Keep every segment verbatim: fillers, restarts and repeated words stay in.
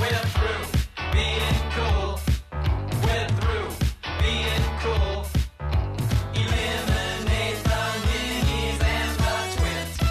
We're through being cool. We're through being cool. Eliminate the minis and the twins.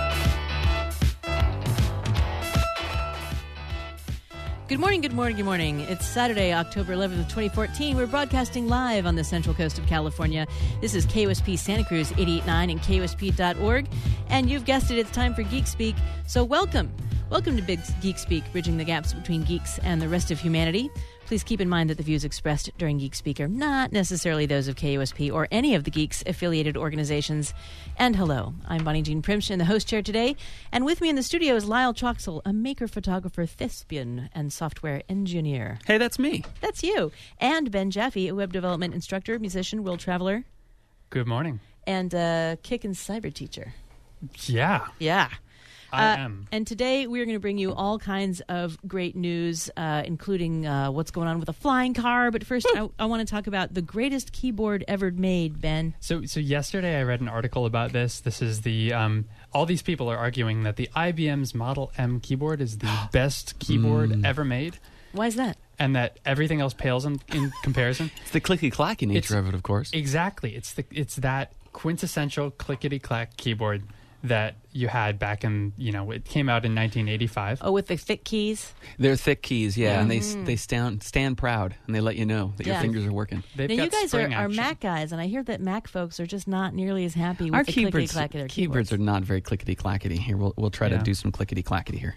Good morning, good morning, good morning. It's Saturday, October eleventh, twenty fourteen. We're broadcasting live on the central coast of California. This is K O S P Santa Cruz eighty-eight point nine and K O S P dot org. And you've guessed it, it's time for Geek Speak. So welcome. Welcome to Big Geek Speak, bridging the gaps between geeks and the rest of humanity. Please keep in mind that the views expressed during Geek Speak are not necessarily those of K O S P or any of the Geeks-affiliated organizations. And hello, I'm Bonnie Jean Primshin, the host chair today. And with me in the studio is Lyle Troxel, a maker, photographer, thespian, and software engineer. Hey, that's me. That's you. And Ben Jaffe, a web development instructor, musician, world traveler, Good morning. and a kick and cyber teacher. Yeah, Yeah. I Uh, am. And today we're going to bring you all kinds of great news, uh, including uh, what's going on with a flying car. But first, I, I want to talk about the greatest keyboard ever made, Ben. So, so yesterday I read an article about this. This is the um, all these people are arguing that the I B M's Model M keyboard is the best keyboard ever made, Why is that? and that everything else pales in, in comparison. It's the clicky-clacky nature It's- of it, of course. Exactly. It's the it's that quintessential clickety clack keyboard that you had back in, you know, it came out in nineteen eighty-five. Oh, with the thick keys? They're thick keys, yeah, and they Mm. they stand stand proud, and they let you know that Yeah. your fingers are working. They've Now, got you guys are, spring are action. Mac guys, and I hear that Mac folks are just not nearly as happy with Our the keyboards, clickety-clack of their keyboards keyboards. are not very clickety-clackety. Here, we'll we'll try to Yeah. do some clickety-clackety here.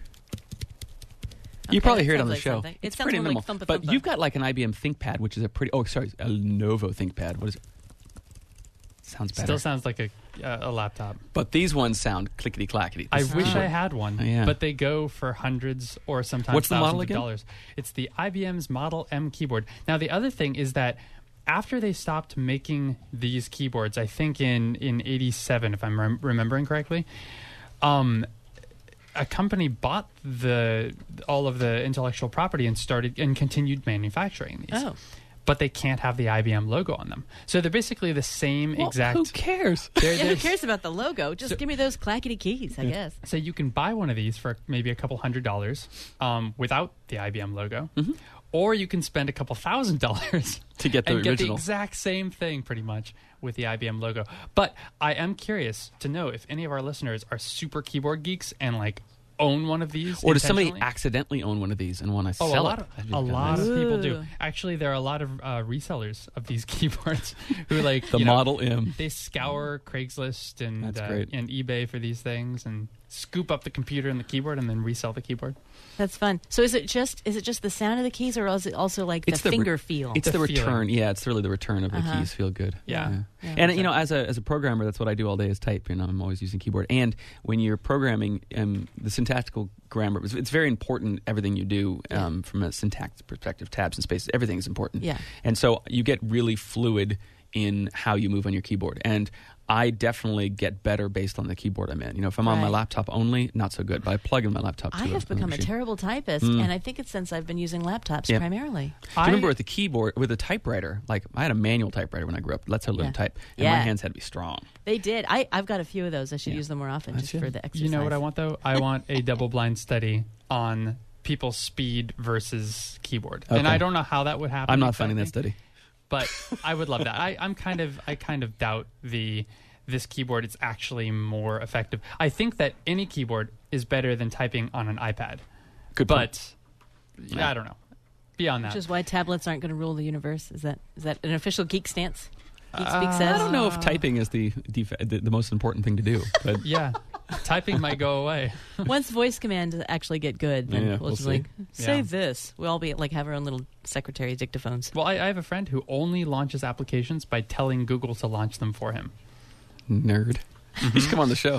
Okay, You probably that hear it sounds on the like show. something. It It's sounds pretty more minimal. like thumpa But thumpa. you've got like an I B M ThinkPad, which is a pretty. Oh, sorry, a Lenovo ThinkPad. What is it? Sounds better. Still sounds like a uh, a laptop. But these ones sound clickety-clackety. I This is wish what- I had one, Oh, yeah. but they go for hundreds or sometimes What's the thousands model of again? dollars. It's the I B M's Model M keyboard. Now, the other thing is that after they stopped making these keyboards, I think in, in eighty-seven, if I'm rem- remembering correctly, um, a company bought the all of the intellectual property and started and continued manufacturing these. Oh. But they can't have the I B M logo on them. So they're basically the same Well, exact... Who cares? they're- Yeah, who they're- cares about the logo? Just So- give me those clackety keys, I guess. So you can buy one of these for maybe a couple hundred dollars um, without the I B M logo, or you can spend a couple thousand dollars To get the and get the original. exact same thing, pretty much, with the I B M logo. But I am curious to know if any of our listeners are super keyboard geeks and like own one of these, Or does somebody intentionally. accidentally own one of these and want to Oh, sell a lot it? of, That'd be a kinda lot nice. of people do. Ooh. Actually, there are a lot of uh, resellers of these keyboards who like The you know, Model M. They scour Craigslist and That's uh, great. and eBay for these things and scoop up the computer and the keyboard and then resell the keyboard. That's fun. So is it just is it just the sound of the keys, or is it also like It's the the re- finger feel? It's The the, feeling. return. Yeah, it's really the return of the Uh-huh. keys feel good. Yeah. Yeah, And you know, as a as a programmer, that's what I do all day is type. You know, I'm always using keyboard. And when you're programming, um, the syntactical grammar, it's, it's very important. Everything you do um, from a syntax perspective, tabs and spaces, everything is important. Yeah. And so you get really fluid in how you move on your keyboard. And I definitely get better based on the keyboard I'm in. You know, if I'm on my Right. laptop only, not so good. But I plug in my laptop to I have a- become a machine. terrible typist, Mm. and I think it's since I've been using laptops Yeah. primarily. Do you remember with the keyboard, with a typewriter, like I had a manual typewriter when I grew up. That's how I learned Yeah. to type. And Yeah. my hands had to be strong. They did. I, I've got a few of those. I should Yeah. use them more often That's just it. for the exercise. You know what I want though? I want a double blind study on people's speed versus keyboard, and Okay. I don't know how that would happen. I'm not finding that exactly, study. but I would love that. I, I'm kind of I kind of doubt the this keyboard is actually more effective. I think that any keyboard is better than typing on an iPad, Good point. but yeah, I don't know. Beyond that, Which is why tablets aren't going to rule the universe. Is that is that an official geek stance? Geek Speak Uh, says. I don't know if typing is the, def- the the most important thing to do. But yeah, typing might go away. Once voice commands actually get good, then Yeah, we'll, we'll just see. like say Yeah. this. We'll all be like have our own little secretary dictaphones. Well, I, I have a friend who only launches applications by telling Google to launch them for him. nerd, you should come on the show.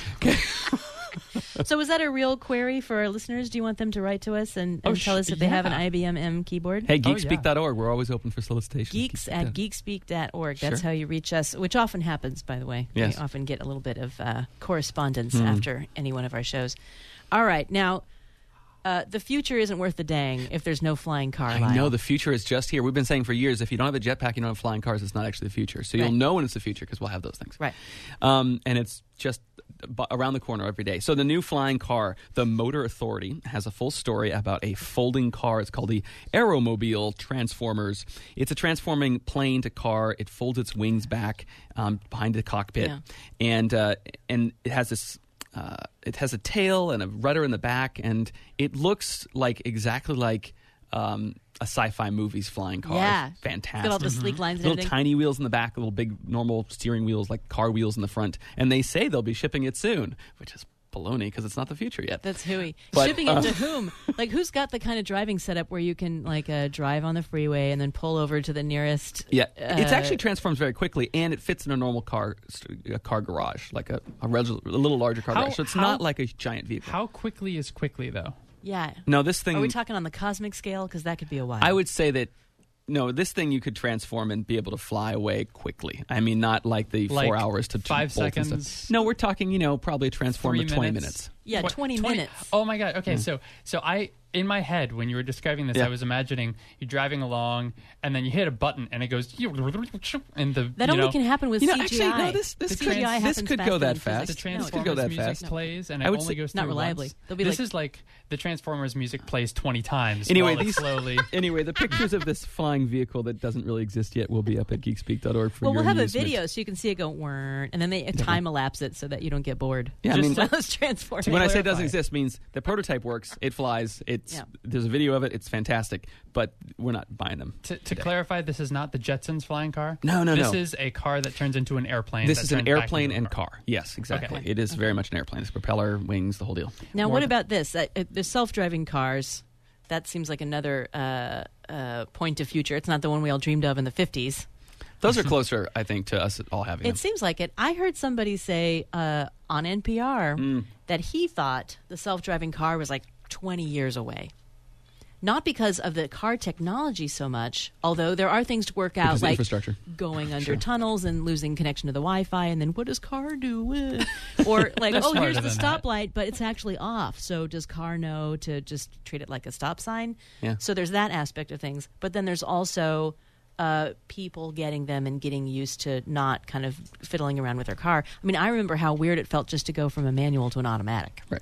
So was that a real query for our listeners? Do you want them to write to us and, and Oh, tell sh- us if they have an yeah. I B M M keyboard? Hey, Oh, geekspeak dot org. We're always open for solicitations. Geeks Geekspeak at dot- geekspeak dot org. That's Sure. how you reach us, which often happens, by the way. Yes. We often get a little bit of uh, correspondence Hmm. after any one of our shows. All right. Now, uh, the future isn't worth the dang if there's no flying car. I Lyle. know the future is just here. We've been saying for years, if you don't have a jetpack, you don't have flying cars, it's not actually the future. So you'll Right. know when it's the future because we'll have those things. Right. Um, and it's just b- around the corner every day. So the new flying car, the Motor Authority, has a full story about a folding car. It's called the Aeromobile Transformers. It's a transforming plane to car. It folds its wings back um, behind the cockpit, Yeah. and uh, and it has this. Uh, it has a tail and a rudder in the back, and it looks like exactly like um, a sci-fi movie's flying car. Yeah. Fantastic. Got all the sleek lines and Little everything. tiny wheels in the back, little big normal steering wheels like car wheels in the front, and they say they'll be shipping it soon, which is baloney because it's not the future yet. That's hooey. But, Shipping uh, it to whom? Like, who's got the kind of driving setup where you can, like, uh, drive on the freeway and then pull over to the nearest... Yeah, it uh, actually transforms very quickly, and it fits in a normal car a car garage, like a a, reg- a little larger car How- garage. So it's how- not like a giant vehicle. How quickly is quickly, though? Yeah. no, this thing. Are we talking on the cosmic scale? Because that could be a while. I would say that. No, this thing you could transform and be able to fly away quickly. I mean, not like the Like four hours to five bolt and seconds? stuff. No, we're talking, you know, probably a transform Three of twenty minutes? minutes. Yeah, Tw- twenty minutes. Oh my god. Okay, so so I in my head when you were describing this, Yeah. I was imagining you driving along and then you hit a button and it goes and the That you only know, can happen with You know, C G I. actually, no, this- this The could- C G I this happens could go faster that than fast. physics. the No, it This could go Transformers that music fast. plays and I it would only say- goes Not through reliably. once. They'll be this like- is like the Transformers music plays twenty times. Anyway, while it these- slowly. Anyway, the pictures of this flying vehicle that doesn't really exist yet will be up at geekspeak dot org for Well, your we'll have a amusement. video so you can see it go whirr, and then they time elapse it so that you don't get bored. Yeah, I Just mean- while it's transforming. When I say it doesn't clarify. exist, means the prototype works, it flies, it's Yeah. there's a video of it, it's fantastic, but we're not buying them. To, to today. clarify, this is not the Jetsons flying car. No, no, this no. is a car that turns into an airplane. This that is an turns back airplane into a and car. Yes, exactly. Okay. It is very much an airplane. It's propeller, wings, the whole deal. Now, More what than- about this? Uh, uh, the self-driving cars. That seems like another uh, uh, point of future. It's not the one we all dreamed of in the fifties. Those are closer, I think, to us all having It them. seems like it. I heard somebody say uh, on N P R Mm. that he thought the self-driving car was like twenty years away. Not because of the car technology so much, although there are things to work out, Because of like infrastructure. going under Sure. tunnels and losing connection to the Wi-Fi, and then what does car do? Eh. Or like, They're oh, here's smarter the than that. stoplight, but it's actually off. So does car know to just treat it like a stop sign? Yeah. So there's that aspect of things. But then there's also uh, people getting them and getting used to not kind of fiddling around with their car. I mean, I remember how weird it felt just to go from a manual to an automatic. Right.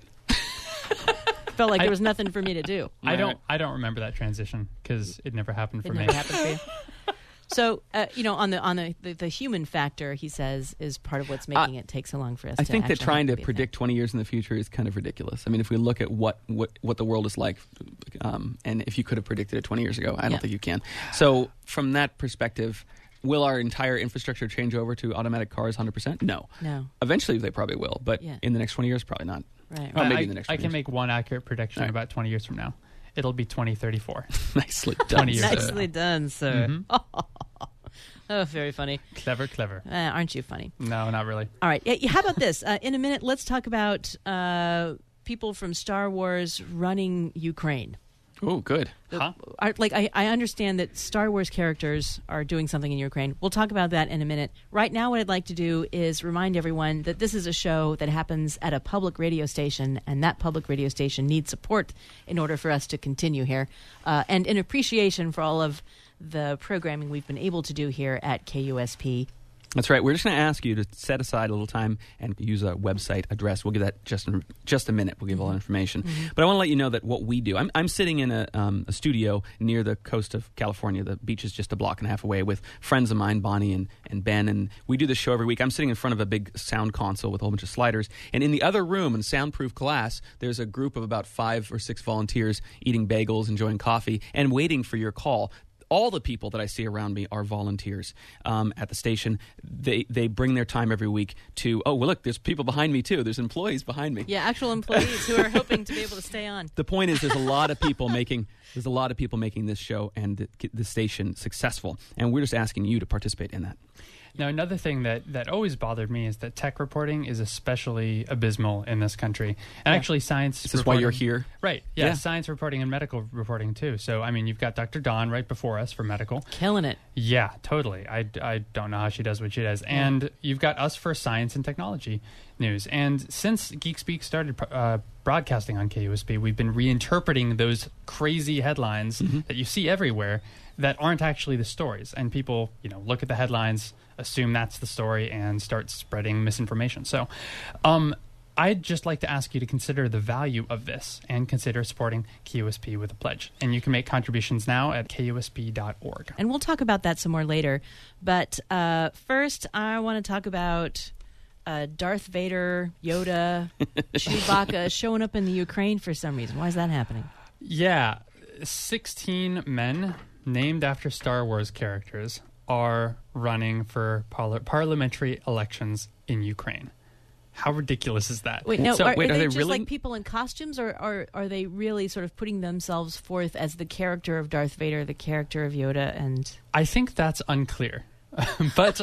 Felt like I- there was nothing for me to do. I Right. don't. I don't remember that transition because it never happened for It me. never happened for you. So, uh, you know, on the on the, the the human factor, he says, is part of what's making it take so long for us. I to think that actually trying have to be a predict twenty years in the future is kind of ridiculous. I mean, if we look at what, what, what the world is like, um, and if you could have predicted it twenty years ago, I don't Yeah. think you can. So from that perspective, will our entire infrastructure change over to automatic cars one hundred percent? No. thing. No, Eventually they probably will, but Yeah. in the next twenty years, probably not. right. Oh, I- maybe I, in the next I twenty can years. make one accurate prediction All right. about twenty years from now. It'll be twenty thirty-four. Nicely done. twenty years sir. ago. Nicely done, sir. Mm-hmm. Oh, very funny. Clever, clever. Uh, aren't you funny? No, not really. All right. Yeah, how about this? Uh, in a minute, let's talk about uh, people from Star Wars running Ukraine. Oh, good. Huh? Are, like I, I understand that Star Wars characters are doing something in Ukraine. We'll talk about that in a minute. Right now, what I'd like to do is remind everyone that this is a show that happens at a public radio station, and that public radio station needs support in order for us to continue here. Uh, and in appreciation for all of the programming we've been able to do here at K U S P. That's right. We're just going to ask you to set aside a little time and use a website address. We'll give that just in just a minute. We'll give all that information. But I want to let you know that what we do. I'm, I'm sitting in a, um, a studio near the coast of California. The beach is just a block and a half away with friends of mine, Bonnie and, and Ben. And we do this show every week. I'm sitting in front of a big sound console with a whole bunch of sliders. And in the other room, in soundproof glass, there's a group of about five or six volunteers eating bagels, enjoying coffee, and waiting for your call. All the people that I see around me are volunteers um, at the station. They they bring their time every week to, oh, well, look, there's people behind me, too. There's employees behind me. Yeah, actual employees who are hoping to be able to stay on. The point is there's a lot of people making there's a lot of people making this show and the, the station successful. And we're just asking you to participate in that. Now, another thing that, that always bothered me is that tech reporting is especially abysmal in this country. And actually, science Is this why reporting- you're here? Right. Yeah, Yeah. science reporting and medical reporting, too. So, I mean, you've got Doctor Dawn right before us for medical. Killing it. Yeah, totally. I, I don't know how she does what she does. And you've got us for science and technology. news. And since Geek Speak started uh, broadcasting on K U S P, we've been reinterpreting those crazy headlines Mm-hmm. that you see everywhere that aren't actually the stories. And people, you know, look at the headlines, assume that's the story, and start spreading misinformation. So um, I'd just like to ask you to consider the value of this and consider supporting K U S P with a pledge. And you can make contributions now at K U S P dot org. And we'll talk about that some more later. But uh, first, I want to talk about uh, Darth Vader, Yoda, Chewbacca showing up in the Ukraine for some reason. Why is that happening? Yeah, sixteen men named after Star Wars characters are running for parla- parliamentary elections in Ukraine. How ridiculous is that? Wait, no, So, are, wait, are are they they just really- like people in costumes, or are, are they really sort of putting themselves forth as the character of Darth Vader, the character of Yoda, and... I think that's unclear. but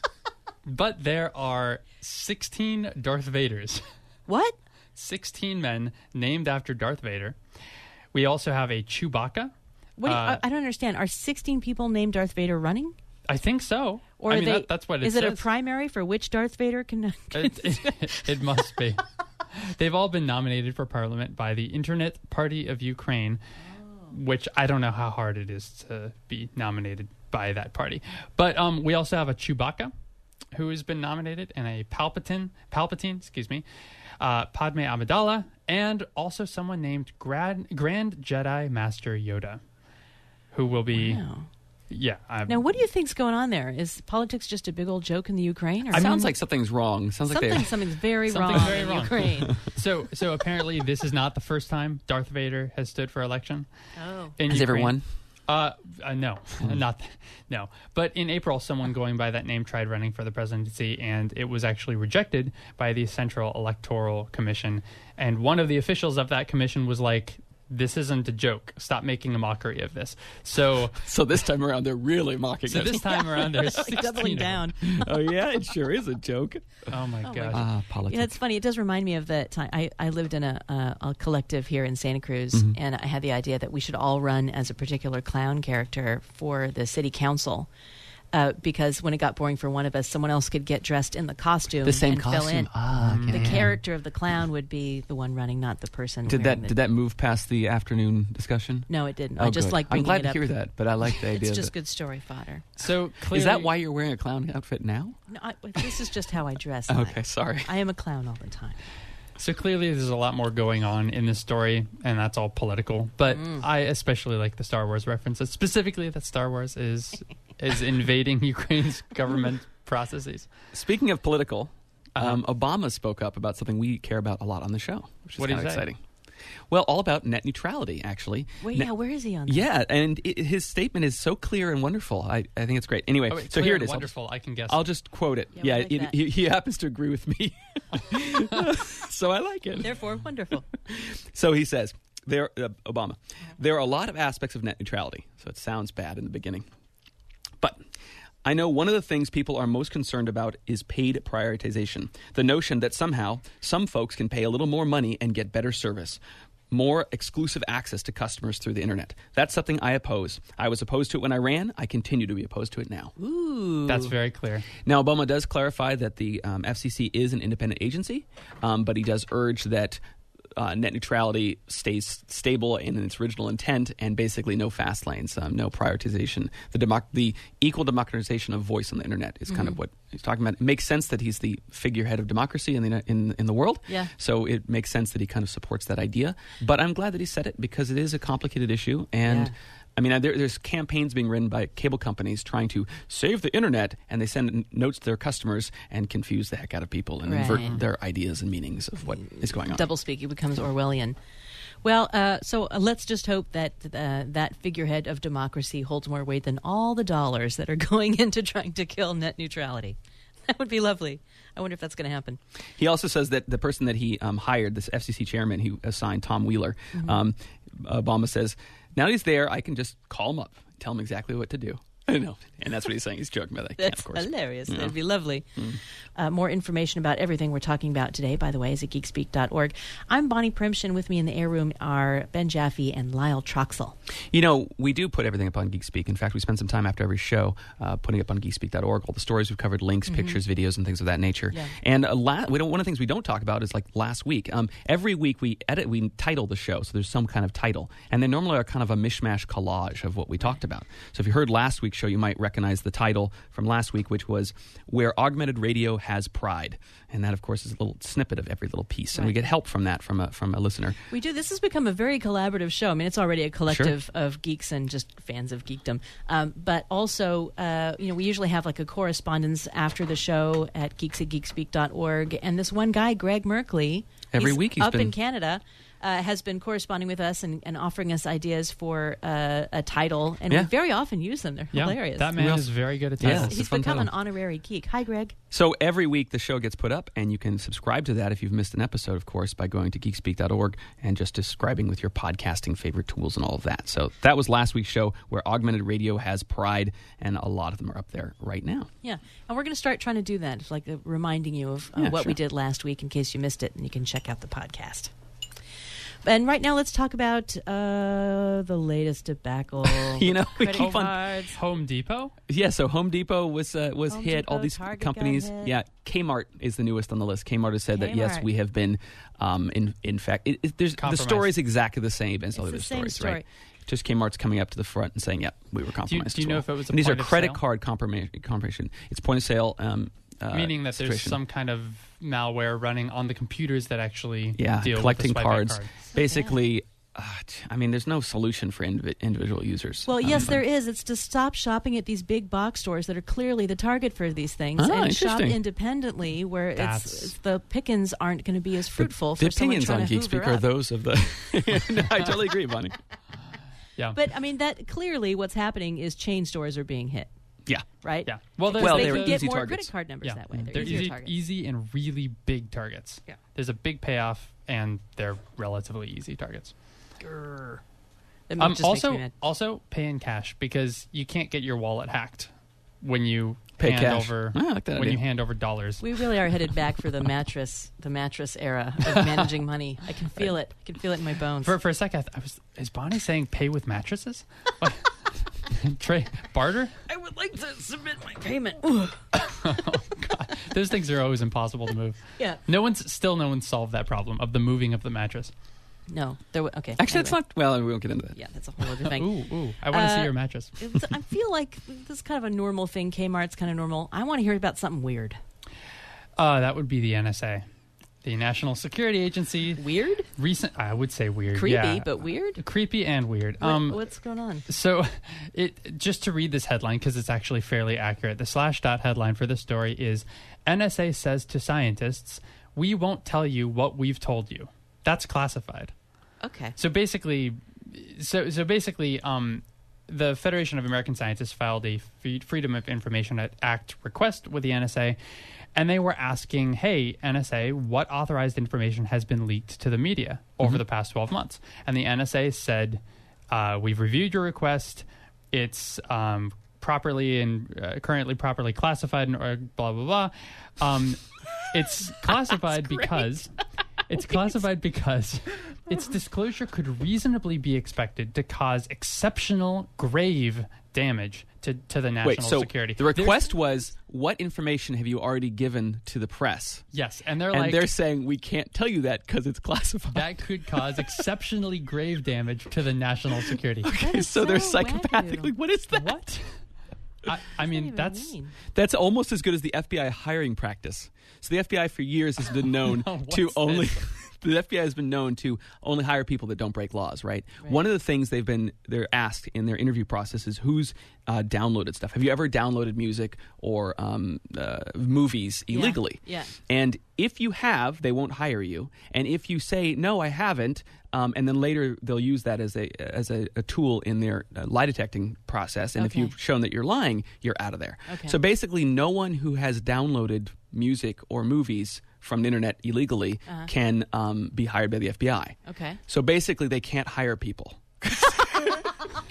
but there are sixteen Darth Vaders. What? sixteen men named after Darth Vader. We also have a Chewbacca. What do you, Uh, I, I don't understand. Are sixteen people named Darth Vader running? I think so. Or I are mean, they, that, that's what it is says. it a primary for which Darth Vader can... It, it, it must be. They've all been nominated for parliament by the Internet Party of Ukraine, which I don't know how hard it is to be nominated by that party. But um, we also have a Chewbacca, who has been nominated, and a Palpatine, Palpatine, excuse me, uh, Padme Amidala, and also someone named Grand, Grand Jedi Master Yoda, who will be... Wow. Yeah. I'm, Now, what do you think's going on there? Is politics just a big old joke in the Ukraine? Or Sounds something? like something's wrong. Sounds like something, they. something's very Something's wrong very in wrong. Ukraine. So, so apparently this is not the first time Darth Vader has stood for election. Oh. In Has Ukraine. everyone? Uh, uh no, not no. But in April, someone going by that name tried running for the presidency, and it was actually rejected by the Central Electoral Commission. And one of the officials of that commission was like, "This isn't a joke. Stop making a mockery of this." So, So this time around, they're really mocking so it. this time around, there's Like sixteen doubling of them. down. Oh yeah, it sure is a joke. Oh my my gosh. Ah, politics. Yeah, it's funny. It does remind me of the time I, I lived in a, a, a collective here in Santa Cruz, Mm-hmm. and I had the idea that we should all run as a particular clown character for the city council. Uh, because when it got boring for one of us, someone else could get dressed in the costume The same and fill costume. in. Ah, okay. The character of the clown would be the one running, not the person. Did wearing that the- did that move past the afternoon discussion? No, it didn't. Oh, I just good. like I'm bringing glad it to up. hear that, but I like the idea. It's of just it. good story fodder. So clearly, Is that why you're wearing a clown outfit now? No, I, this is just how I dress. Okay, sorry. I am a clown all the time. So clearly there's a lot more going on in this story, and that's all political. But Mm. I especially like the Star Wars references, specifically that Star Wars is is invading Ukraine's government processes. Speaking of political, Uh-huh. um, Obama spoke up about something we care about a lot on the show, which is What did kind he of say? exciting. Well, all about net neutrality, actually. Wait, Ne- yeah, where is he on that? Yeah, and it, his statement is so clear and wonderful. I, I think it's great. Anyway, Oh, wait, so clear here and it is. I'll- Wonderful, I can guess. I'll just quote it. Yeah, we Yeah, like it- that. he, he happens to agree with me. So I like it. Therefore, wonderful. So he says, there, uh, Obama, there are a lot of aspects of net neutrality. So it sounds bad in the beginning. But I know one of the things people are most concerned about is paid prioritization. The notion that somehow some folks can pay a little more money and get better service. More exclusive access to customers through the internet. That's something I oppose. I was opposed to it when I ran. I continue to be opposed to it now. Ooh. That's very clear. Now, Obama does clarify that the um, F C C is an independent agency, um, but he does urge that uh, net neutrality stays stable in its original intent and basically no fast lanes, um, no prioritization. The, democ- the equal democratization of voice on the internet is kind of what he's talking about. It makes sense that he's the figurehead of democracy in the in, in the world. Yeah. So it makes sense that he kind of supports that idea. But I'm glad that he said it because it is a complicated issue. And Yeah. I mean, there, there's campaigns being run by cable companies trying to save the internet, and they send n- notes to their customers and confuse the heck out of people and Right. invert their ideas and meanings of what is going on. Doublespeak. It becomes Orwellian. Well, uh, so uh, let's just hope that uh, that figurehead of democracy holds more weight than all the dollars that are going into trying to kill net neutrality. That would be lovely. I wonder if that's going to happen. He also says that the person that he um, hired, this F C C chairman who assigned Tom Wheeler, um, Obama says, now that he's there, I can just call him up, tell him exactly what to do. I know, and that's what he's saying. He's joking about that. Can't, That's of course. hilarious. Yeah. That'd be lovely. Mm. Uh, more information about everything we're talking about today, by the way, is at geek speak dot org. I'm Bonnie Primshin. With me in the air room are Ben Jaffe and Lyle Troxel. You know, we do put everything up on GeekSpeak. In fact, we spend some time after every show uh, putting up on geek speak dot org all the stories we've covered, links, pictures, videos, and things of that nature. Yeah. And uh, la- we don't, one of the things we don't talk about is like last week. Um, every week we edit, we title the show, so there's some kind of title. And they normally are kind of a mishmash collage of what we talked about. So if you heard last week's show, you might recognize the title from last week, which was Where Augmented Radio Has Pride. And that, of course, is a little snippet of every little piece. And we Right. get help from that from a, from a listener. We do. This has become a very collaborative show. I mean, it's already a collective of geeks and just fans of geekdom. Um, but also, uh, you know, we usually have like a correspondence after the show at geeks at geek speak dot org. And this one guy, Greg Merkley, Every he's week he's up been- in Canada, uh, has been corresponding with us and, and offering us ideas for uh, a title. And Yeah. we very often use them. They're Yeah, hilarious. that man We is also- very good at Yeah. titles. It's a He's fun become title. an honorary geek. Hi, Greg. So every week the show gets put up, and you can subscribe to that if you've missed an episode, of course, by going to geek speak dot org and just describing with your podcasting favorite tools and all of that. So that was last week's show, Where Augmented Radio Has Pride, and a lot of them are up there right now. Yeah, and we're going to start trying to do that, it's like uh, reminding you of uh, Yeah, what we sure. did last week in case you missed it, and you can check out the podcast. And right now, let's talk about uh, the latest debacle. You know, we credit keep on- cards. Home Depot? Yeah, so Home Depot was uh, was Home hit. Depot, all these Target got companies. hit. Yeah, Kmart is the newest on the list. Kmart has said that yes, Kmart. we have been. Um, in in fact, it, it, there's the Compromised. story is exactly the same as all It's the the other same stories, story. right? Just Kmart's coming up to the front and saying, "Yep, we were Do you, compromised." do you as know well. if it was a And these are point of credit sale? card confirmation. confirmation. It's point of sale. Um, uh, Meaning that there's situation. some kind of malware running on the computers that actually yeah, deal collecting with the swipe back cards. card. Basically, uh, t- I mean, there's no solution for indiv- individual users. Well, yes, Um, there is. It's to stop shopping at these big box stores that are clearly the target for these things, Ah, and shop interesting. independently, where it's, That's- it's the pickings aren't going to be as fruitful The for someone opinions trying on to Geek hoover Speak are up. those of the. No, I totally agree, Bonnie. Yeah. But I mean, that clearly what's happening is chain stores are being hit, Yeah. right? yeah. Well, there's Well, they they can were get easy more targets. credit card numbers yeah. that way. They're, They're easier easy, targets. easy and really big targets. Yeah. There's a big payoff, and they're relatively easy targets. Grr. That Um, just makes also, me mad. also pay in cash because you can't get your wallet hacked when you Pay hand cash. over Ah, I like that when idea. you hand over dollars. We really are headed back for the mattress, the mattress era of managing money. I can feel it. I can feel it in my bones. For for a second, I, th- I was is Bonnie saying pay with mattresses? Trey barter? I would like to submit my payment. Those things are always impossible to move. Yeah. No one's still no one's solved that problem of the moving of the mattress. No. There. W- okay. Actually, it's anyway. not. Well, we won't get into that. Yeah, that's a whole other thing. Ooh, ooh! I want to Uh, see your mattress. It's- I feel like this is kind of a normal thing. Kmart's kind of normal. I want to hear about something weird. Uh, that would be the N S A, the National Security Agency. Weird? Recent, I would say weird. Creepy, yeah. but weird? Creepy and weird. What- Um, what's going on? So, it just to read this headline because it's actually fairly accurate. The slash dot headline for this story is: N S A says to scientists, "We won't tell you what we've told you." That's classified. Okay. So basically, so so basically, um, the Federation of American Scientists filed a F- Freedom of Information Act request with the N S A, and they were asking, "Hey, N S A, what authorized information has been leaked to the media over the past twelve months?" And the N S A said, uh, "We've reviewed your request. It's um, properly and uh, currently properly classified, and or blah blah blah. Um, it's classified because." It's classified because its disclosure could reasonably be expected to cause exceptional, grave damage to, to the national Wait, so security. the There's- request was, what information have you already given to the press? yes, and they're And like, they're saying, we can't tell you that because it's classified. that could cause exceptionally grave damage to the national security. That is so they're so psychopathically, wacky. what is that? What? I, I What does that mean, even that's mean? That's almost as good as the F B I hiring practice. So the F B I for years has been known No, what's to only this? the F B I has been known to only hire people that don't break laws, right? Right. One of the things they've been they're asked in their interview process is who's uh, downloaded stuff. Have you ever downloaded music or um, uh, movies Yeah, illegally? yeah. And if you have, they won't hire you. And if you say no, I haven't, um, and then later they'll use that as a as a, a tool in their uh, lie detecting process. And if Okay. you've shown that you're lying, you're out of there. Okay. So basically, no one who has downloaded music or movies from the internet illegally Uh-huh. can um, be hired by the F B I. Okay. So basically, they can't hire people.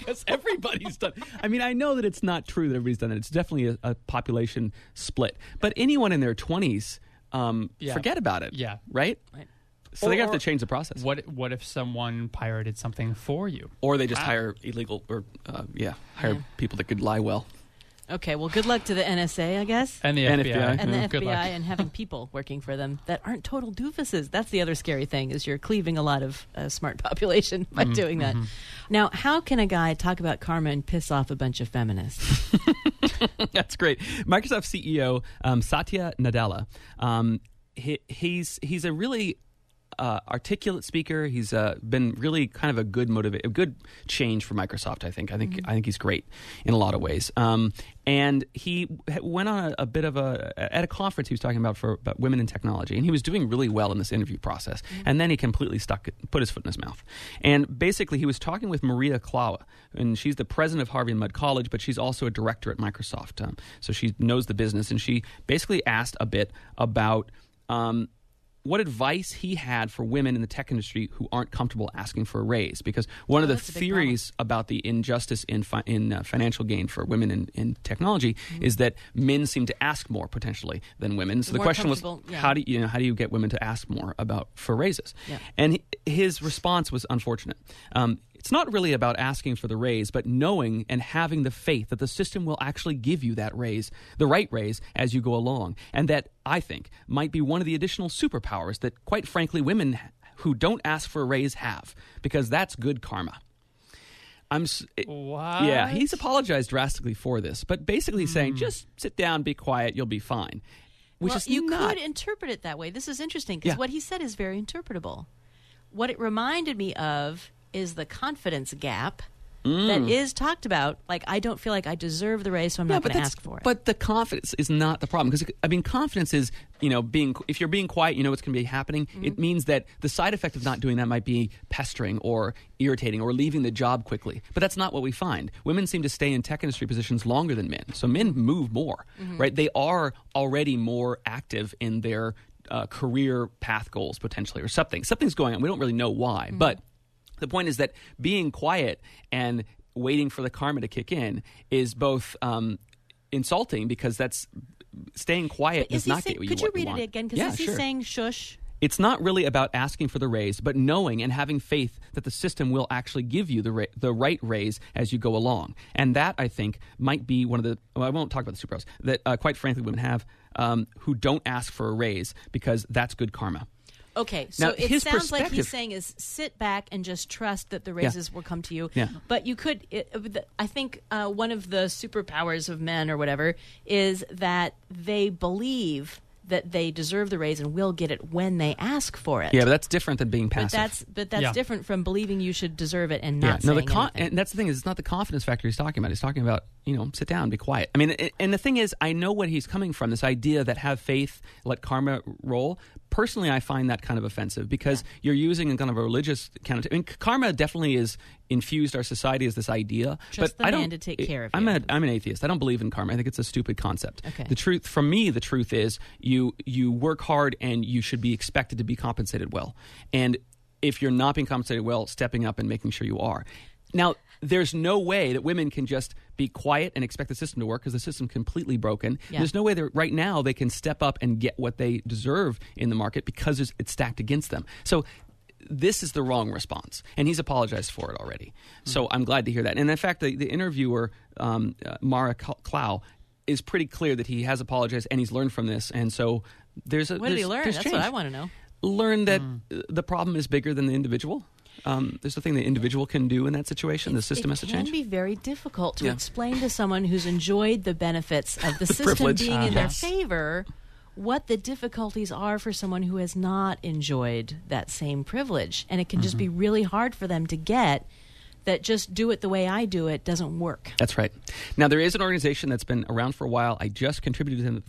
because everybody's done. I mean, I know that it's not true that everybody's done it. It's definitely a, a population split. But anyone in their twenties, um, Yeah. forget about it. Yeah. Right? Right. So Or- they have to or- change the process. What What if someone pirated something for you? Or they just hire illegal, or uh, yeah, hire Yeah. people that could lie well. Okay, well, good luck to the N S A, I guess. And the And F B I. F B I. And the Yeah. F Good B I luck. and having people working for them that aren't total doofuses. That's the other scary thing, is you're cleaving a lot of uh, smart population by Mm-hmm, doing that. Now, how can a guy talk about karma and piss off a bunch of feminists? That's great. Microsoft C E O um, Satya Nadella. Um, he, he's he's a really uh, articulate speaker. He's uh, been really kind of a good motiva- a good change for Microsoft. I think. I think. I think he's great in a lot of ways. Um, and he went on a, a bit of a at a conference. He was talking about for about women in technology, and he was doing really well in this interview process. And then he completely stuck, put his foot in his mouth. And basically, he was talking with Maria Klawa, and she's the president of Harvey and Mudd College, but she's also a director at Microsoft. Um, so she knows the business, and she basically asked a bit about Um, what advice he had for women in the tech industry who aren't comfortable asking for a raise. Because one Oh, of the that's a big theories about the injustice in fi- in uh, financial gain for women in, in technology is that men seem to ask more potentially than women. So the More question was, comfortable, yeah. how do you, you know how do you get women to ask more about for raises? Yeah. And he, his response was unfortunate. Um, It's not really about asking for the raise, but knowing and having the faith that the system will actually give you that raise, the right raise, as you go along. And that, I think, might be one of the additional superpowers that, quite frankly, women who don't ask for a raise have, because that's good karma. I'm s- it- What? Yeah, he's apologized drastically for this, but basically saying, just sit down, be quiet, you'll be fine. Which well, is you not. could interpret it that way. This is interesting because Yeah. what he said is very interpretable. What it reminded me of is the confidence gap that is talked about. Like, I don't feel like I deserve the raise, so I'm not going to that's- ask for it. But the confidence is not the problem, because I mean, confidence is, you know, being. If you're being quiet, you know what's going to be happening. Mm-hmm. It means that the side effect of not doing that might be pestering or irritating or leaving the job quickly. But that's not what we find. Women seem to stay in tech industry positions longer than men, so men move more, Mm-hmm. right? They are already more active in their uh, career path goals potentially, or something. Something's going on. We don't really know why, Mm-hmm. but. The point is that being quiet and waiting for the karma to kick in is both um, insulting, because that's staying quiet Is does he not saying, get you could you what read want. it again? Because Yeah, is he sure. saying shush? It's not really about asking for the raise, but knowing and having faith that the system will actually give you the ra- the right raise as you go along. And that, I think, might be one of the, well, I won't talk about the superpowers, that uh, quite frankly women have um, who don't ask for a raise, because that's good karma. Okay, so Now, it his sounds like he's perspective- saying is sit back and just trust that the raises will come to you. Yeah. But you could, it, uh, I think uh, one of the superpowers of men or whatever is that they believe that they deserve the raise and will get it when they ask for it. Yeah, but that's different than being passive. But that's but that's Yeah. different from believing you should deserve it and not no, the saying con- anything. and that's the thing, is it's not the confidence factor he's talking about. He's talking about, you know, sit down, be quiet. I mean, it, and the thing is, I know what he's coming from, this idea that have faith, let karma roll. Personally, I find that kind of offensive, because you're using a kind of a religious kind of. I mean, karma definitely is infused our society as this idea. Trust but the I don't, man to take care of I'm you. A, I'm an atheist. I don't believe in karma. I think it's a stupid concept. Okay. The truth, for me, the truth is you you work hard and you should be expected to be compensated well. And if you're not being compensated well, stepping up and making sure you are. Now, there's no way that women can just be quiet and expect the system to work, because the system's completely broken. Yeah. There's no way that right now they can step up and get what they deserve in the market, because it's it's stacked against them. So this is the wrong response, and he's apologized for it already. So I'm glad to hear that. And in fact, the, the interviewer, um, uh, Mara Clow, is pretty clear that he has apologized and he's learned from this. And so there's a What did he there's- learn? there's That's change. what I want to know. Learn that uh, the problem is bigger than the individual. Um, there's nothing the individual can do in that situation. The system has to It change. can be very difficult to Yeah. explain to someone who's enjoyed the benefits of the, system privilege. being in their Uh-huh. favor what the difficulties are for someone who has not enjoyed that same privilege. And it can just be really hard for them to get that just do it the way I do it doesn't work. That's right. Now, there is an organization that's been around for a while. I just contributed to their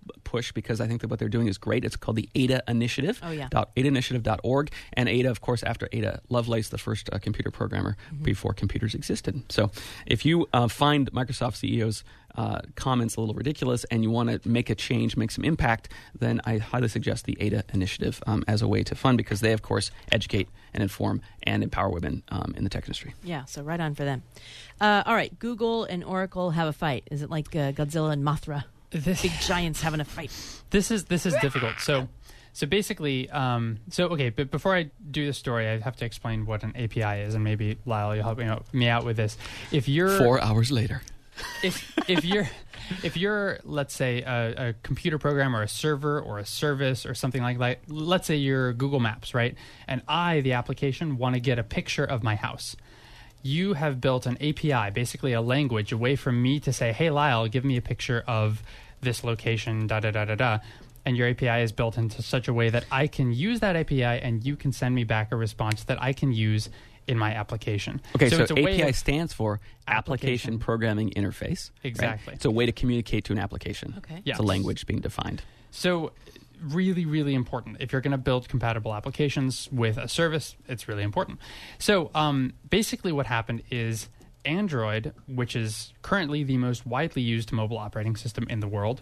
push because I think that what they're doing is great. It's called the Ada Initiative. Oh, yeah. Dot, ada initiative dot org. And Ada, of course, after Ada Lovelace, the first uh, computer programmer Mm-hmm. before computers existed. So if you uh, find Microsoft C E O's uh, comments a little ridiculous and you want to make a change, make some impact, then I highly suggest the Ada Initiative um, as a way to fund because they, of course, educate and inform and empower women um, in the tech industry. Yeah, so right on for them. Uh, all right, Google and Oracle have a fight. Is it like uh, Godzilla and Mothra? This, Big giants having a fight. this is this is difficult. So, so basically, um, so okay. But before I do the story, I have to explain what an A P I is, and maybe Lyle, you'll help me out, me out with this. If you're Four hours later. if if you're if you're let's say a, a computer program or a server or a service or something like that, let's say you're Google Maps, right? And I, the application, want to get a picture of my house. You have built an A P I, basically a language, a way for me to say, "Hey, Lyle, give me a picture of this location." Da da da da da. And your A P I is built into such a way that I can use that A P I, and you can send me back a response that I can use in my application. Okay, so, it's a A way P I of- stands for Application Application. Programming Interface. right? Exactly. It's a way to communicate to an application. Okay. Yeah. It's a language being defined. So, really, really important. If you're going to build compatible applications with a service, it's really important. So, um, basically, what happened is Android, which is currently the most widely used mobile operating system in the world,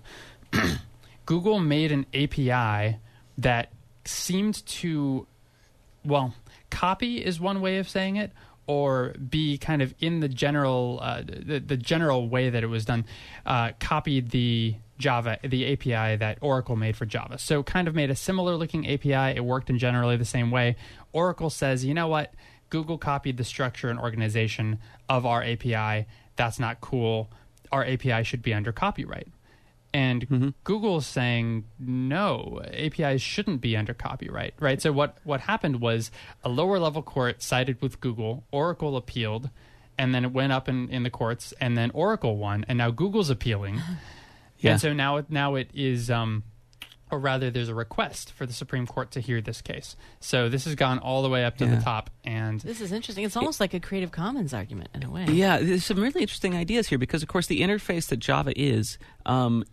Google made an A P I that seemed to, well, copy is one way of saying it, or be kind of in the general uh, the, the general way that it was done, uh, copied the Java, the A P I that Oracle made for Java. So kind of made a similar looking A P I. It worked in generally the same way. Oracle says, you know what? Google copied the structure and organization of our A P I. That's not cool. Our A P I should be under copyright. And Mm-hmm. Google's saying, no, A P Is shouldn't be under copyright, right? So what, what happened was a lower level court sided with Google, Oracle appealed, and then it went up in, in the courts, and then Oracle won, and now Google's appealing. Yeah. And so now it, now it is, um, or rather there's a request for the Supreme Court to hear this case. So this has gone all the way up to Yeah. the top. And This is interesting. It's almost like a Creative Commons argument in a way. Yeah, there's some really interesting ideas here because, of course, the interface that Java is, um,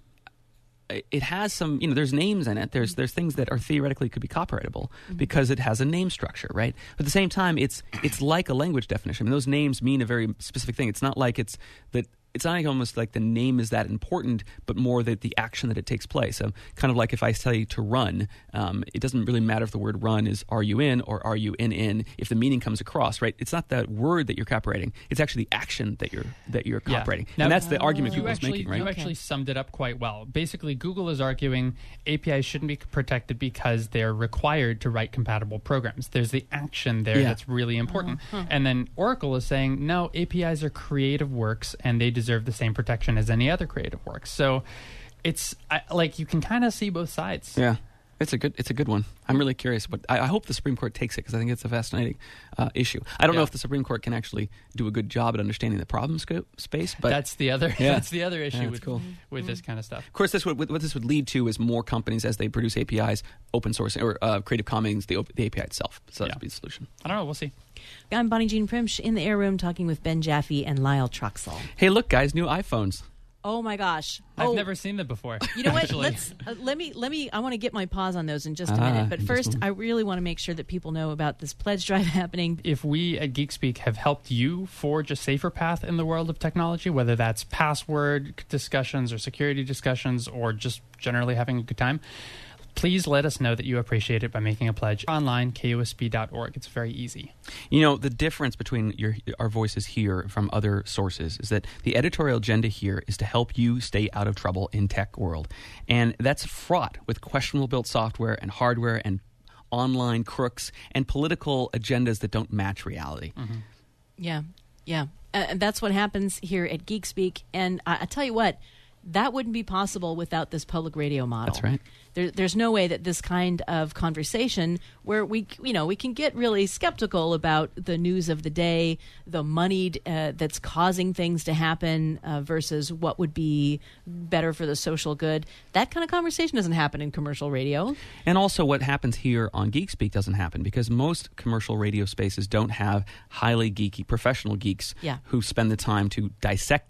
it has some, you know, there's names in it. There's there's things that are theoretically could be copyrightable because it has a name structure, right? But at the same time, it's it's like a language definition. I mean, those names mean a very specific thing. It's not like it's that. It's not like almost like the name is that important, but more that the action that it takes place. So kind of like if I tell you to run, um, it doesn't really matter if the word run is R U N or R U N N if the meaning comes across, right? It's not that word that you're copywriting. It's actually the action that you're that you're Yeah. copywriting. Now, and that's the argument you Google's actually, making, right? You Okay. actually summed it up quite well. Basically, Google is arguing A P Is shouldn't be protected because they're required to write compatible programs. There's the action there Yeah. that's really important. And then Oracle is saying, no, A P Is are creative works and they deserve the same protection as any other creative works. So it's I, like you can kind of see both sides. Yeah, it's a good it's a good one. I'm really curious, but I, I hope the Supreme Court takes it because I think it's a fascinating uh, issue. I don't know Yeah. if the Supreme Court can actually do a good job at understanding the problem scope space, but that's the other Yeah. that's the other issue Yeah, that's with cool. with this kind of stuff. of course, this would what this would lead to is more companies as they produce A P Is, open source or uh, Creative Commons, the, op- the A P I itself. So that Yeah. would be the solution. I don't know. We'll see. I'm Bonnie Jean Primsch in the air room talking with Ben Jaffe and Lyle Troxell. Hey, look, guys, new iPhones. Oh my gosh! I've oh, never seen them before. You know what? actually. Let's uh, let me let me. I want to get my paws on those in just a Ah, minute. But just first, one. I really want to make sure that people know about this pledge drive happening. If we at Geekspeak have helped you forge a safer path in the world of technology, whether that's password discussions or security discussions or just generally having a good time, please let us know that you appreciate it by making a pledge online, K O S P dot org. It's very easy. You know, the difference between your our voices here from other sources is that the editorial agenda here is to help you stay out of trouble in tech world. And that's fraught with questionable built software and hardware and online crooks and political agendas that don't match reality. Yeah, yeah, uh, and that's what happens here at Geekspeak. And I, I tell you what, that wouldn't be possible without this public radio model. That's right. There, there's no way that this kind of conversation, where we, you know, we can get really skeptical about the news of the day, the moneyed uh, that's causing things to happen uh, versus what would be better for the social good. That kind of conversation doesn't happen in commercial radio. And also what happens here on Geekspeak doesn't happen because most commercial radio spaces don't have highly geeky professional geeks Yeah. who spend the time to dissect it,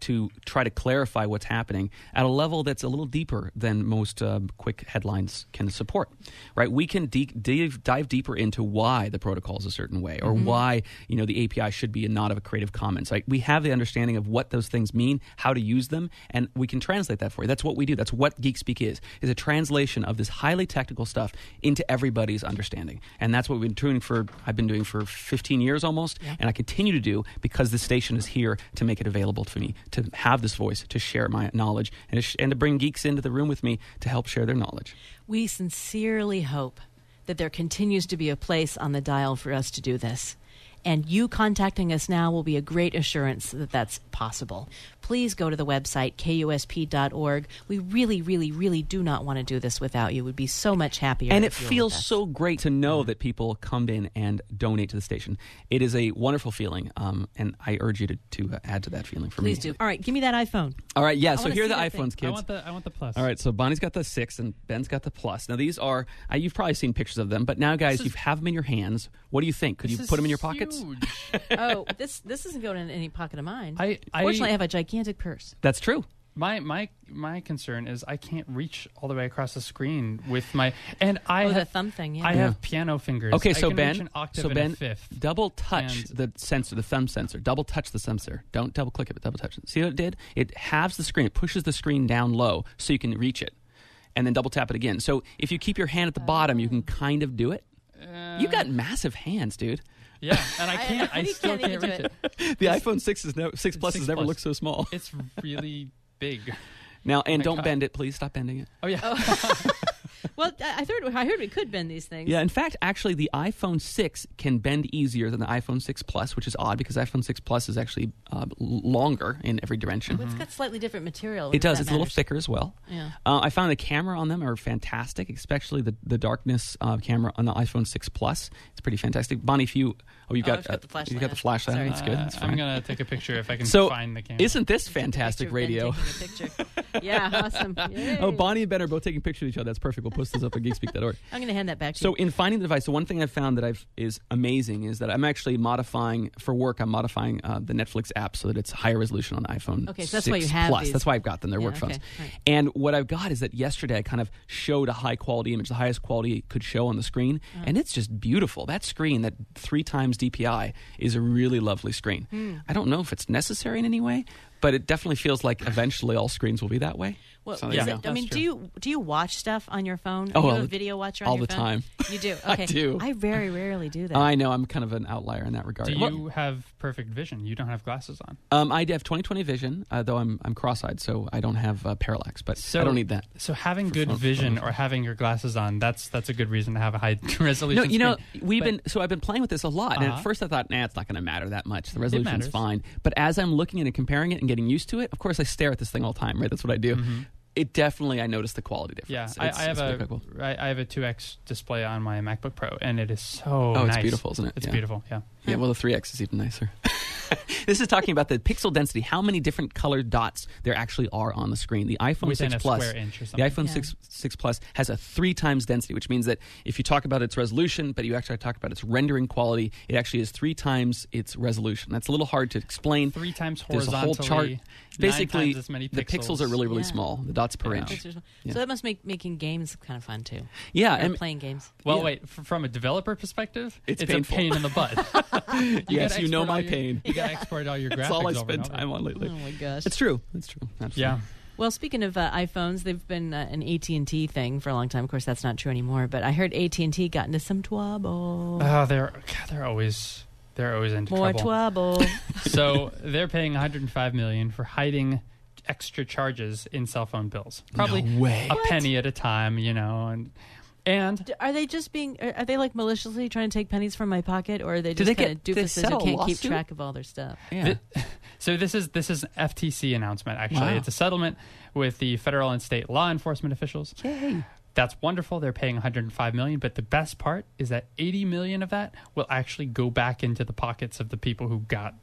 to try to clarify what's happening at a level that's a little deeper than most uh, quick headlines can support. Right? We can de- dive, dive deeper into why the protocol is a certain way, or mm-hmm. why you know the A P I should be a not of a Creative Commons. Right? We have the understanding of what those things mean, how to use them, and we can translate that for you. That's what we do. That's what GeekSpeak is, is a translation of this highly technical stuff into everybody's understanding. And that's what we've been doing for, I've been doing for fifteen years almost, yeah. and I continue to do because the station is here to make it available for me, to have this voice, to share my knowledge, and to, sh- and to bring geeks into the room with me to help share their knowledge. We sincerely hope that there continues to be a place on the dial for us to do this. And you contacting us now will be a great assurance that that's possible. Please go to the website, K U S P dot org. We really, really, really do not want to do this without you. We'd be so much happier. And it feels so great to know mm-hmm. that people come in and donate to the station. It is a wonderful feeling, um, and I urge you to, to add to that feeling for Please me. Please do. All right, give me that iPhone. All right, yeah, I so here are the iPhones, thing. kids. I want the, I want the Plus. All right, so Bonnie's got the six and Ben's got the Plus. Now, these are, uh, you've probably seen pictures of them, but now, guys, is, you have them in your hands. What do you think? Could you put them in your pockets? oh, this this isn't going in any pocket of mine. I, I, Fortunately, I have a gigantic purse. That's true. My my my concern is I can't reach all the way across the screen with my and I oh, have, the thumb thing. Yeah. I yeah. have piano fingers. Okay, I so can Ben, reach an octave so and Ben, a fifth. double touch And the sensor, the thumb sensor. Double touch the sensor. Don't double click it, but double touch it. See what it did? It halves the screen. It pushes the screen down low so you can reach it, and then double tap it again. So if you keep your hand at the bottom, you can kind of do it. Uh, You got massive hands, dude. Yeah, and I can't. I, I still can't can't reach it. it. The iPhone six is no, six Plus six has never Plus. looked so small. It's really big. Now, and my don't God. bend it, please. Stop bending it. Oh yeah. Oh. Well, I heard I heard we could bend these things. Yeah, in fact, actually, the iPhone six can bend easier than the iPhone six Plus, which is odd because iPhone six Plus is actually uh, l- longer in every dimension. Well, it's got slightly different material. It does. That It's a little matters. thicker as well. Yeah. Uh, I found the camera on them are fantastic, especially the, the darkness uh, camera on the iPhone six Plus. It's pretty fantastic. Bonnie, if you oh you Oh, got I've got the flashlight you got the on. flashlight. Sorry. That's good. Uh, That's I'm fine. gonna take a picture if I can So, find the camera. Isn't this Take a fantastic picture of Ben radio? taking a picture. Yeah, awesome. Yay. Oh, Bonnie and Ben are both taking pictures of each other. That's perfect. We'll post this up at geekspeak dot org. I'm going to hand that back to So you. in finding the device, so one thing I've found that I've is amazing is that I'm actually modifying for work. I'm modifying uh, the Netflix app so that it's higher resolution on the iPhone. Okay, so that's six why you have Plus. these. That's why I've got them. They're Yeah, work okay, phones. right. And what I've got is that yesterday I kind of showed a high quality image, the highest quality it could show on the screen, Uh-huh. and it's just beautiful. That screen, that three times D P I, is a really lovely screen. Hmm. I don't know if it's necessary in any way, but it definitely feels like eventually all screens will be that way. Well, So is there you it, go. I mean, That's do you do you watch stuff on your phone? Oh, Are you all a the- video watcher on all your the phone? time. You do? I Okay. do. I very rarely do that. I know I'm kind of an outlier in that regard. Do Well, you have perfect vision? You don't have glasses on. Um, I have twenty twenty vision, uh, though I'm I'm cross-eyed, so I don't have uh, parallax. But So I don't need that. So having For good phone- vision phone. or having your glasses on, that's that's a good reason to have a high resolution No, you know, screen. we've But- been so I've been playing with this a lot, and Uh-huh. at first I thought, nah, it's not going to matter that much. The resolution's matters. fine. But as I'm looking at it and comparing it and getting used to it, of course, I stare at this thing all the time. Right, that's what I do. Mhm. It definitely, I noticed the quality Yeah, difference. I, It's- I have it's a pretty cool. I, I have a two X display on my MacBook Pro, and it is so Oh, it's nice. beautiful, isn't it? It's Yeah. beautiful. Yeah. Yeah, well, the three X is even nicer. This is talking about the pixel density, how many different colored dots there actually are on the screen. The iPhone Within six a Plus, square inch or the something. iPhone Yeah. six six Plus has a three times density, which means that if you talk about its resolution, but you actually talk about its rendering quality, it actually is three times its resolution. That's a little hard to explain. Three times There's a horizontally. whole chart. nine Basically, times as many the pixels are really, really Yeah. small. The dots per Yeah. inch. So Yeah. that must make making games kind of fun too. Yeah, Or and playing games. Well, Yeah. wait. F- from a developer perspective, It's a painful. pain in the butt. You yes, gotta you know export all my your- pain. You got to export all your graphics. That's all I over spend and over. time on lately. Oh my gosh. It's true. It's true. Absolutely. Yeah. Well, speaking of uh, iPhones, they've been uh, an A T and T thing for a long time. Of course, that's not true anymore. But I heard A T and T got into some trouble. Oh, they're God, they're always they're always into More trouble. trouble. So they're paying one hundred five million dollars for hiding extra charges in cell phone bills. Probably No way. a penny at a time, you know, and and D- Are they just being? Are are they like maliciously trying to take pennies from my pocket, or are they Do just they kind of get- they doofuses settle who a can't keep lawsuit? track of all their stuff? Yeah. Thi- so this is this is an F T C announcement. Actually, Wow. it's a settlement with the federal and state law enforcement officials. Yay. That's wonderful. They're paying one hundred five million dollars, but the best part is that eighty million dollars of that will actually go back into the pockets of the people who got,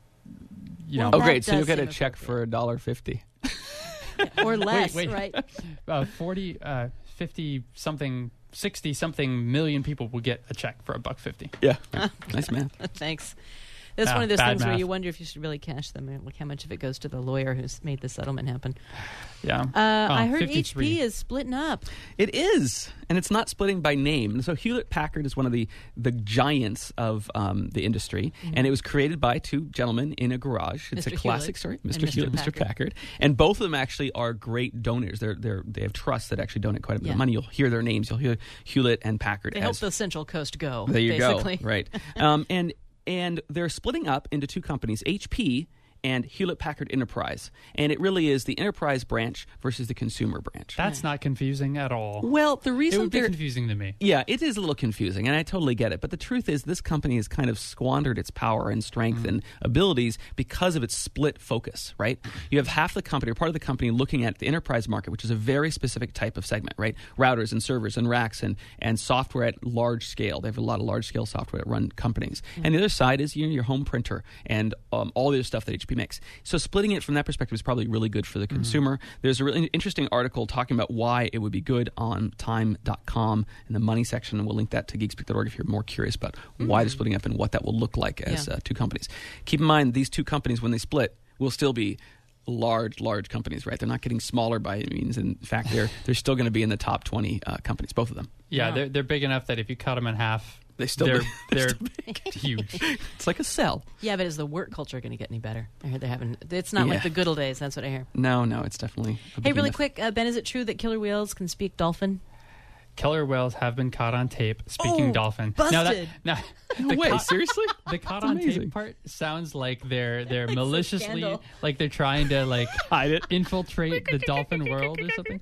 you Well, know, Oh, that great. So does you'll get a seem check for a dollar fifty. Or less, wait. right? uh, forty, uh, fifty something, sixty something million people will get a check for a buck fifty. Yeah. Nice man. Thanks. That's Ah, one of those bad things where math. you wonder if you should really cash them, like how much of it goes to the lawyer who's made the settlement happen. Yeah. Uh, Oh, I heard fifty-three. H P is splitting up. It is, and it's not splitting by name. So Hewlett Packard is one of the the giants of um, the industry, and it was created by two gentlemen in a garage. It's Mister a classic Hewlett story, and Mister Mister Hewlett, Mister Packard. Packard, and both of them actually are great donors. They're they're they have trusts that actually donate quite a bit Yeah. of money. You'll hear their names. You'll hear Hewlett and Packard. They help as the Central Coast go. There you basically. go. Right. um, and and they're splitting up into two companies, H P and Hewlett Packard Enterprise. And it really is the enterprise branch versus the consumer branch. That's not confusing at all. well, the It reason would be they're confusing to me. yeah, it is a little confusing, and I totally get it. But the truth is, this company has kind of squandered its power and strength and abilities because of its split focus, right? You have half the company, or part of the company, looking at the enterprise market, which is a very specific type of segment, right? Routers and servers and racks and, and software at large scale. They have a lot of large-scale software that run companies. And the other side is you know, your home printer and um, all the other stuff that H P makes. So splitting it from that perspective is probably really good for the consumer. There's a really interesting article talking about why it would be good on time dot com in the money section, and we'll link that to geekspeak dot org if you're more curious about why they're splitting up and what that will look like as Yeah. uh, two companies. Keep in mind, these two companies, when they split, will still be large, large companies, right? They're not getting smaller by any means. In fact, they're they're still going to be in the top twenty uh, companies, both of them. Yeah, Wow. they're they're big enough that if you cut them in half, They still they're they're they're huge. It's like a cell. Yeah, but is the work culture going to get any better? I heard they're having. It's not Yeah. like the good old days. That's what I hear. No, no, it's definitely. A Hey, really behemoth. quick, uh, Ben, is it true that killer whales can speak dolphin? Killer whales have been caught on tape speaking Oh, dolphin. Now busted. that, now, No the way, caught- seriously? The caught That's on amazing. tape part sounds like they're they're Like some maliciously scandal. like they're trying to like Hide it. infiltrate the dolphin world or something.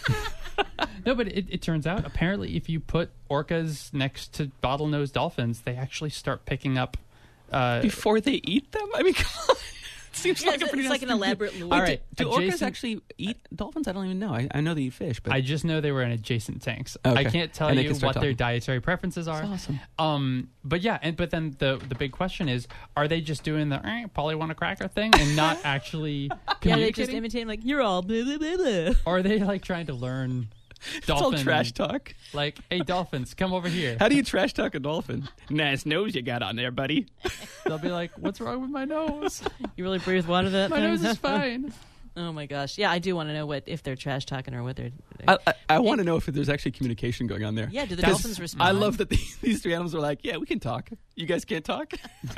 No, but it, it turns out apparently if you put orcas next to bottlenose dolphins, they actually start picking up. Uh, Before they eat them? I mean, come on. It seems Yeah, like a it's, pretty it's like nice an thing to do. elaborate lure. All right. Do orcas Adjacent- actually eat dolphins? I don't even know. I, I know they eat fish, but I just know they were in adjacent tanks. Okay. I can't tell And they you can start what their talking. dietary preferences are. That's awesome. Um, but yeah, and but then the the big question is: are they just doing the eh, Polly want a cracker thing and not actually Yeah, they communicating? just imitate him like you're all blah blah blah blah. or are they like trying to learn it's all dolphin trash talk. Like, hey, dolphins, come over here. How do you trash talk a dolphin? Nice nose you got on there, buddy. They'll be like, what's wrong with my nose? You really breathe water that My thing? nose is fine. Oh my gosh. Yeah, I do want to know what if they're trash talking or whether. I, I, I want to know if there's actually communication going on there. Yeah, do the 'Cause dolphins respond? I love that these, these two animals are like, yeah, we can talk. You guys can't talk?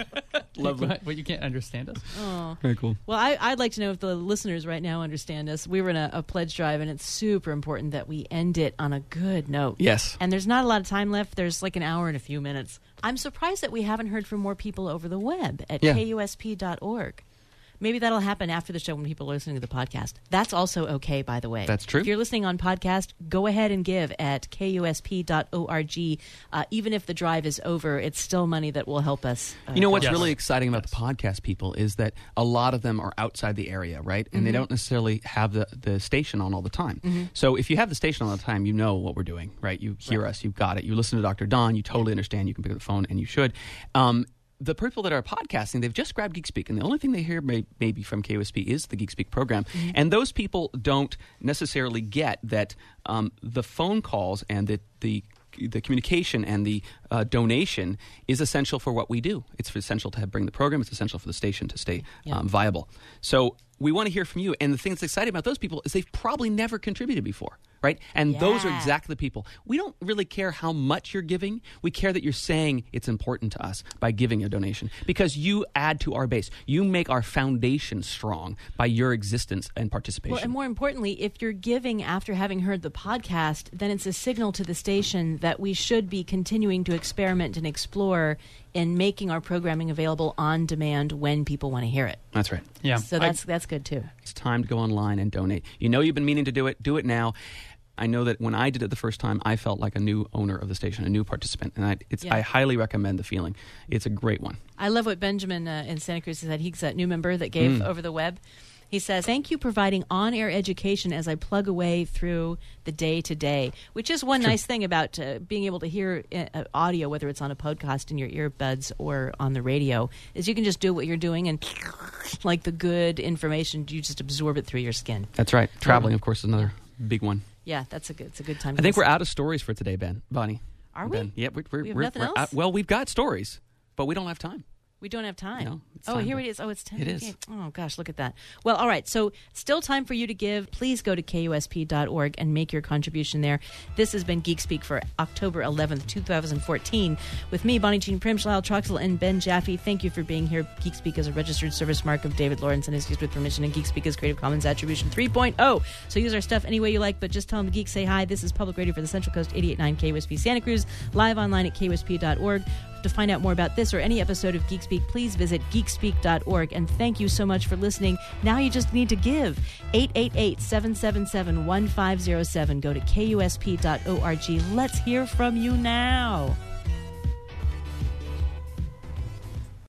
love them. What, what, you can't understand us? Oh. Very cool. Well, I, I'd like to know if the listeners right now understand us. We were in a, a pledge drive, and it's super important that we end it on a good note. Yes. And there's not a lot of time left. There's like an hour and a few minutes. I'm surprised that we haven't heard from more people over the web at Yeah. K U S P dot org. Maybe that'll happen after the show when people are listening to the podcast. That's also okay, by the way. That's true. If you're listening on podcast, go ahead and give at K U S P dot org. Uh, even if the drive is over, it's still money that will help us. Uh, You know what's Yes. really exciting about the podcast people is that a lot of them are outside the area, right? And they don't necessarily have the, the station on all the time. So if you have the station all the time, you know what we're doing, right? You hear us, you've got it. You listen to Doctor Don, you totally understand. You can pick up the phone, and you should. Um, the people that are podcasting, they've just grabbed GeekSpeak, and the only thing they hear may, maybe from K U S P is the GeekSpeak program. And those people don't necessarily get that um, the phone calls and the, the the communication and the uh, donation is essential for what we do. It's essential to have, bring the program. It's essential for the station to stay Yeah. um, viable. So we want to hear from you. And the thing that's exciting about those people is they've probably never contributed before, right? And those are Yeah. exactly the people. We don't really care how much you're giving. We care that you're saying it's important to us by giving a donation because you add to our base. You make our foundation strong by your existence and participation. Well, and more importantly, if you're giving after having heard the podcast, then it's a signal to the station that we should be continuing to experiment and explore in making our programming available on demand when people want to hear it. That's right. Yeah. So I- that's that's good too. It's time to go online and donate. You know you've been meaning to do it. Do it now. I know that when I did it the first time, I felt like a new owner of the station, a new participant, and I, it's, Yeah. I highly recommend the feeling. It's a great one. I love what Benjamin uh, in Santa Cruz said. He's a new member that gave Mm. over the web. He says, thank you providing on-air education as I plug away through the day-to-day, which is one nice thing about uh, being able to hear uh, audio, whether it's on a podcast in your earbuds or on the radio, is you can just do what you're doing and like the good information, you just absorb it through your skin. That's right. Traveling, of course, is another big one. Yeah, that's a good, it's a good time. I to think we're listen. out of stories for today, Ben. Bonnie. Are Ben. we? Yeah, we're, we're, We have we're, nothing we're else? out. Well, we've got stories, but we don't have time. We don't have time. No, it's oh, time here to- it is. Oh, it's ten. It is. Oh, gosh, look at that. Well, all right. So still time for you to give. Please go to K U S P dot org and make your contribution there. This has been Geek Speak for October eleventh, twenty fourteen with me, Bonnie Jean Prim, Lyle Troxel, and Ben Jaffe. Thank you for being here. Geek Speak is a registered service mark of David Lawrence and is used with permission, and Geek Speak is Creative Commons Attribution three point oh. So use our stuff any way you like, but just tell them the geeks say hi. This is Public Radio for the Central Coast, eighty-eight point nine K U S P Santa Cruz, live online at K U S P dot org. To find out more about this or any episode of Geek Speak, please visit geek speak dot org. And thank you so much for listening. Now you just need to give. eight eight eight, seven seven seven, one five zero seven. Go to K U S P dot org. Let's hear from you now.